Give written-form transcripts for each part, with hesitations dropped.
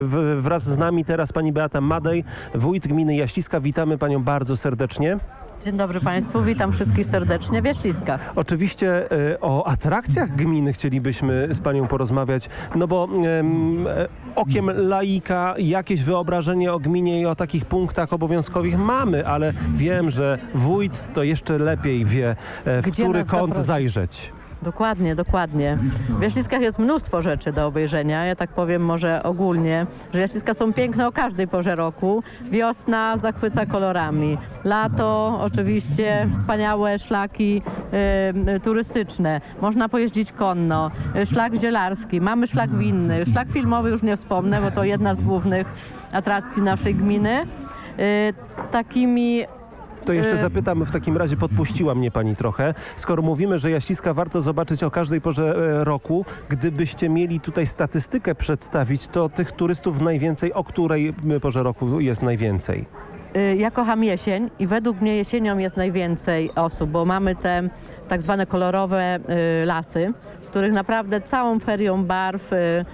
Wraz z nami teraz pani Beata Madej, wójt gminy Jaśliska. Witamy panią bardzo serdecznie. Dzień dobry Państwu, witam wszystkich serdecznie w Jaśliskach. Oczywiście o atrakcjach gminy chcielibyśmy z panią porozmawiać, no bo okiem laika jakieś wyobrażenie o gminie i o takich punktach obowiązkowych mamy, ale wiem, że wójt to jeszcze lepiej wie, w który kąt zajrzeć. Dokładnie. W Jaśliskach jest mnóstwo rzeczy do obejrzenia. Ja tak powiem może ogólnie, że Jaśliska są piękne o każdej porze roku. Wiosna zachwyca kolorami. Lato oczywiście wspaniałe szlaki turystyczne. Można pojeździć konno. Szlak zielarski. Mamy szlak winny. Szlak filmowy już nie wspomnę, bo to jedna z głównych atrakcji naszej gminy. To jeszcze zapytam, w takim razie podpuściła mnie pani trochę. Skoro mówimy, że Jaśliska warto zobaczyć o każdej porze roku, gdybyście mieli tutaj statystykę przedstawić, to tych turystów najwięcej, o której porze roku jest najwięcej? Ja kocham jesień i według mnie jesienią jest najwięcej osób, bo mamy te tak zwane kolorowe lasy, w których naprawdę całą ferią barw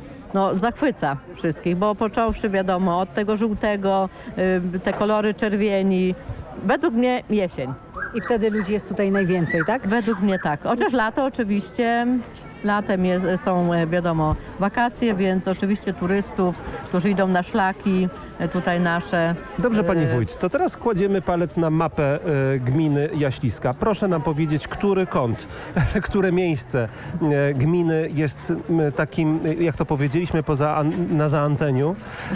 zachwyca wszystkich, bo począwszy wiadomo od tego żółtego, te kolory czerwieni. Według mnie jesień. I wtedy ludzi jest tutaj najwięcej, tak? Według mnie tak. Chociaż lato oczywiście, latem są wiadomo wakacje, więc oczywiście turystów, którzy idą na szlaki tutaj nasze. Dobrze pani wójt, to teraz kładziemy palec na mapę gminy Jaśliska. Proszę nam powiedzieć, który kąt, które miejsce gminy jest takim, jak to powiedzieliśmy na anteniu,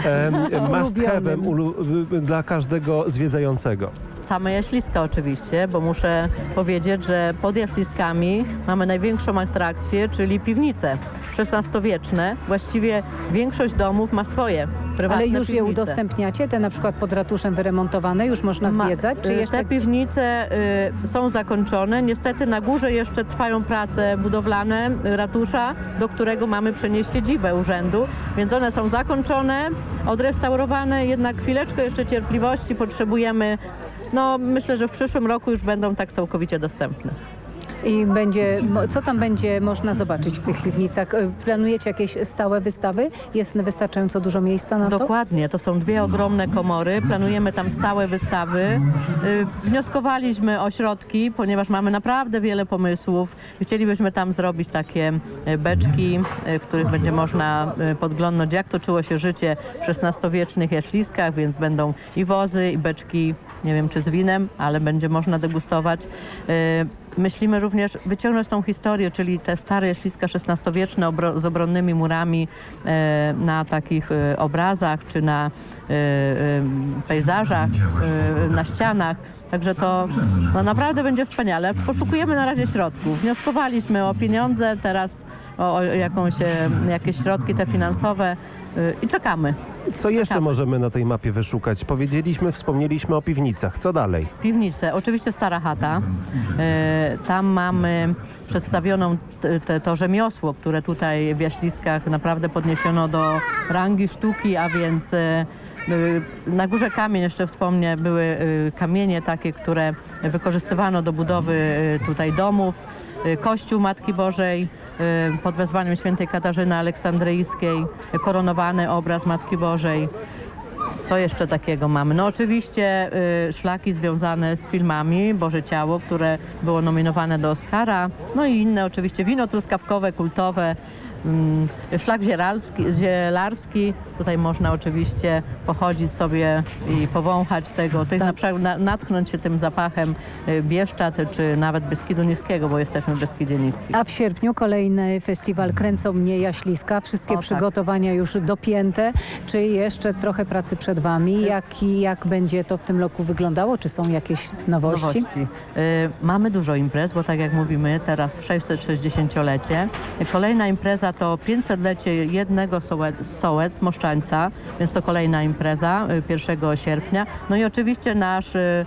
must have'em dla każdego zwiedzającego. Same Jaśliska oczywiście, bo muszę powiedzieć, że pod Jaśliskami mamy największą atrakcję, czyli piwnice XVI-wieczne. Właściwie większość domów ma swoje prywatne Ale już piwnice. je udostępniacie, te na przykład pod ratuszem wyremontowane, już można zwiedzać? Czy jeszcze... Te piwnice są zakończone. Niestety na górze jeszcze trwają prace budowlane ratusza, do którego mamy przenieść siedzibę urzędu, więc one są zakończone, odrestaurowane, jednak chwileczkę jeszcze cierpliwości potrzebujemy. Myślę, że w przyszłym roku już będą tak całkowicie dostępne. I co tam będzie można zobaczyć w tych piwnicach? Planujecie jakieś stałe wystawy? Jest wystarczająco dużo miejsca na to? Dokładnie, to są dwie ogromne komory. Planujemy tam stałe wystawy. Wnioskowaliśmy o środki, ponieważ mamy naprawdę wiele pomysłów. Chcielibyśmy tam zrobić takie beczki, w których będzie można podglądnąć, jak toczyło się życie w XVI-wiecznych Jaśliskach, więc będą i wozy, i beczki, nie wiem czy z winem, ale będzie można degustować. Myślimy również wyciągnąć tą historię, czyli te stare Jaśliska XVI-wieczne z obronnymi murami na takich obrazach czy na pejzażach, na ścianach. Także to naprawdę będzie wspaniale. Poszukujemy na razie środków. Wnioskowaliśmy o pieniądze, teraz o jakieś środki te finansowe i czekamy. Co jeszcze możemy na tej mapie wyszukać? Wspomnieliśmy o piwnicach. Co dalej? Piwnice. Oczywiście Stara Chata. Tam mamy przedstawioną to rzemiosło, które tutaj w Jaśliskach naprawdę podniesiono do rangi sztuki, a więc na Górze Kamień, jeszcze wspomnę, były kamienie takie, które wykorzystywano do budowy tutaj domów. Kościół Matki Bożej pod wezwaniem świętej Katarzyny Aleksandryjskiej, koronowany obraz Matki Bożej. Co jeszcze takiego mamy? Oczywiście szlaki związane z filmami, Boże Ciało, które było nominowane do Oscara, i inne oczywiście, wino truskawkowe, kultowe, szlak zielarski. Tutaj można oczywiście pochodzić sobie i powąchać tego, na przykład natchnąć się tym zapachem Bieszczad, czy nawet Beskidu Niskiego, bo jesteśmy w Beskidzie Niskim. A w sierpniu kolejny festiwal Kręcą mnie Jaśliska. Wszystkie przygotowania już dopięte. Czy jeszcze trochę pracy przed wami? Jak będzie to w tym roku wyglądało? Czy są jakieś nowości? Mamy dużo imprez, bo tak jak mówimy, teraz 660-lecie. Kolejna impreza to 500-lecie jednego Sołec, Moszczańca, więc to kolejna impreza 1 sierpnia. I oczywiście nasz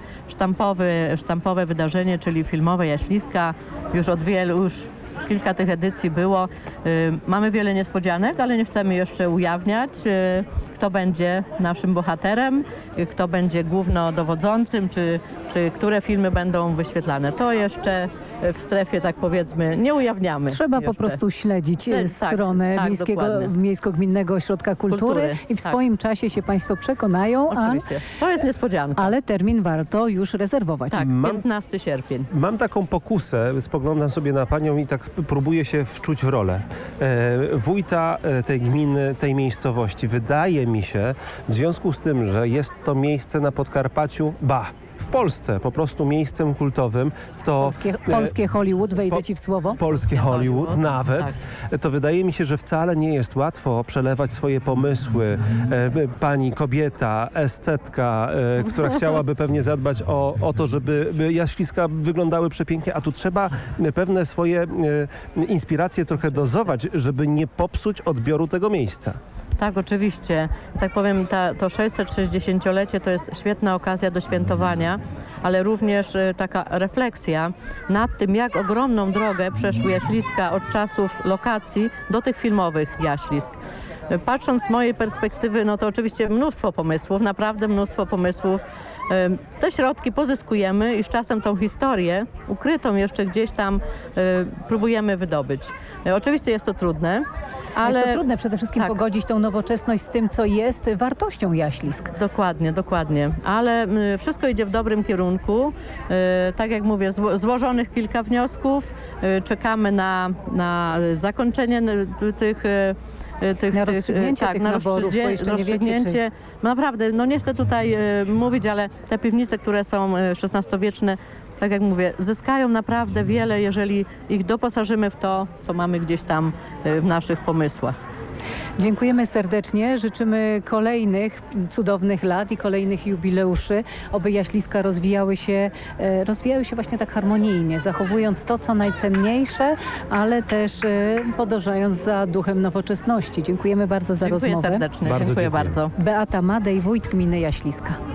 sztampowe wydarzenie, czyli filmowe Jaśliska. Już kilka tych edycji było. Mamy wiele niespodzianek, ale nie chcemy jeszcze ujawniać, kto będzie naszym bohaterem, kto będzie głównodowodzącym, czy które filmy będą wyświetlane. To jeszcze w strefie, tak powiedzmy, nie ujawniamy. Trzeba jeszcze. po prostu śledzić Tak, stronę tak, dokładnie. Miejsko-Gminnego Ośrodka Kultury i w tak. swoim czasie się Państwo przekonają, Oczywiście. To jest niespodzianka. ale termin warto już rezerwować. Tak, Mam- 15 sierpień. Mam taką pokusę, spoglądam sobie na panią i tak próbuję się wczuć w rolę wójta tej gminy, tej miejscowości. Wydaje mi się, w związku z tym, że jest to miejsce na Podkarpaciu, w Polsce po prostu miejscem kultowym, to Polskie Hollywood, wejdę po- Ci w słowo. polskie Hollywood Hollywood, nawet, to wydaje mi się, że wcale nie jest łatwo przelewać swoje pomysły. Pani kobieta, estetka, która chciałaby pewnie zadbać o to, żeby Jaśliska wyglądały przepięknie, a tu trzeba pewne swoje inspiracje trochę dozować, żeby nie popsuć odbioru tego miejsca. Tak, oczywiście. Tak powiem, to 660-lecie to jest świetna okazja do świętowania, ale również taka refleksja nad tym, jak ogromną drogę przeszły Jaśliska od czasów lokacji do tych filmowych Jaślisk. Patrząc z mojej perspektywy, no to oczywiście mnóstwo pomysłów, naprawdę mnóstwo pomysłów. Te środki pozyskujemy i z czasem tą historię ukrytą jeszcze gdzieś tam próbujemy wydobyć. Oczywiście jest to trudne, ale... Jest to trudne przede wszystkim tak. pogodzić tą nowoczesność z tym, co jest wartością Jaślisk. Dokładnie, dokładnie. Ale wszystko idzie w dobrym kierunku. Tak jak mówię, złożonych kilka wniosków. Czekamy na zakończenie Na rozstrzygnięcie tych naborów, bo jeszcze nie wiecie, Naprawdę, no nie chcę tutaj mówić, ale te piwnice, które są XVI-wieczne, tak jak mówię, zyskają naprawdę wiele, jeżeli ich doposażymy w to, co mamy gdzieś tam w naszych pomysłach. Dziękujemy serdecznie, życzymy kolejnych cudownych lat i kolejnych jubileuszy, oby Jaśliska rozwijały się właśnie tak harmonijnie, zachowując to, co najcenniejsze, ale też podążając za duchem nowoczesności. Dziękujemy bardzo za Dziękuję rozmowę. serdecznie, Bardzo dziękuję dziękuję. bardzo. Beata Madej, wójt gminy Jaśliska.